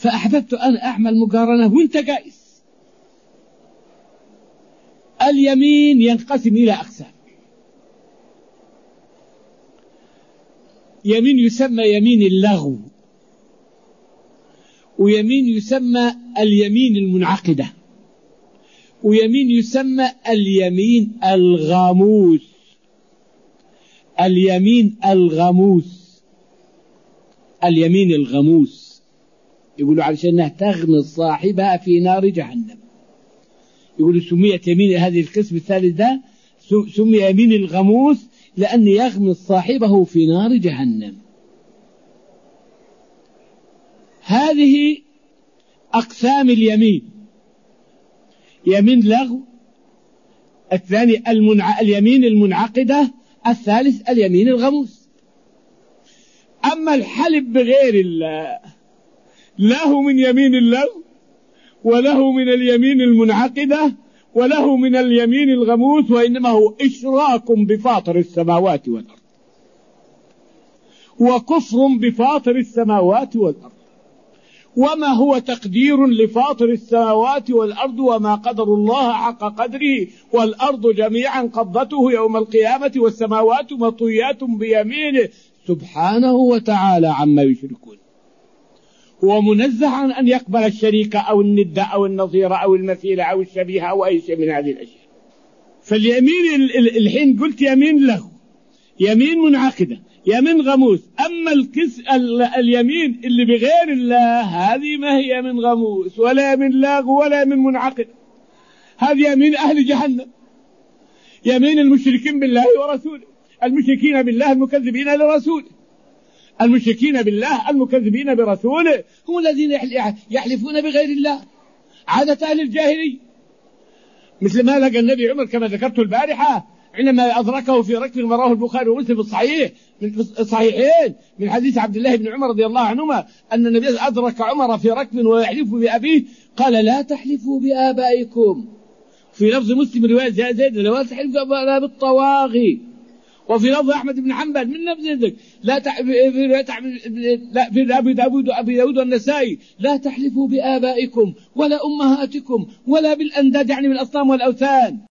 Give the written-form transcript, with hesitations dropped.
فأحببت أن أعمل مقارنة وانت قائس. اليمين ينقسم إلى أقسام: يمين يسمى يمين اللغو، ويمين يسمى اليمين المنعقدة، ويمين يسمى اليمين الغموس. اليمين الغموس، اليمين الغموس يقولوا علشان أنها تغمس صاحبها في نار جهنم، يقولوا سميت يمين هذه القسم الثالث ده سمي يمين الغموس لأن يغمس صاحبه في نار جهنم. هذه أقسام اليمين: يمين لغو، الثاني اليمين المنعقدة، الثالث اليمين الغموس. أما الحلف بغير الله له من يمين اللغو، وله من اليمين المنعقدة، وله من اليمين الغموس، وإنما هو إشراك بفاطر السماوات والأرض، وكفر بفاطر السماوات والأرض. وما هو تقدير لفاطر السماوات والأرض وما قدر الله حق قدره، والأرض جميعا قبضته يوم القيامة والسماوات مطويات بيمينه سبحانه وتعالى عما يشركون. هو منزه عن أن يقبل الشريك أو الند أو النظير أو المثيل أو الشبيه أو أي شيء من هذه الأشياء. فاليمين الحين قلت يمين له، يمين منعقدة، يمين غموس. أما اليمين اللي بغير الله هذه ما هي يمين غموس ولا يمين لاغو ولا يمين منعقد، هذه يمين أهل جهنم، يمين المشركين بالله ورسوله، المشركين بالله المكذبين لرسوله. المشركين بالله المكذبين برسوله هم الذين يحلفون بغير الله، عادة أهل الجاهلية، مثل ما لقى النبي عمر كما ذكرت البارحة عندما أدركه في ركب رواه البخاري ومسلم في الصحيحين من حديث عبد الله بن عمر رضي الله عنهما أن النبي أدرك عمر في ركب ويحلف بأبيه قال: لا تحلفوا بآبائكم. في لفظ مسلم رواية زيد: لا تحلفوا بالطواغي. وفي لفظ أحمد بن حنبل من نفس ذلك في أبي داود والنسائي: لا تحلفوا بآبائكم ولا أمهاتكم ولا بالأنداد، يعني بالأصنام والأوثان.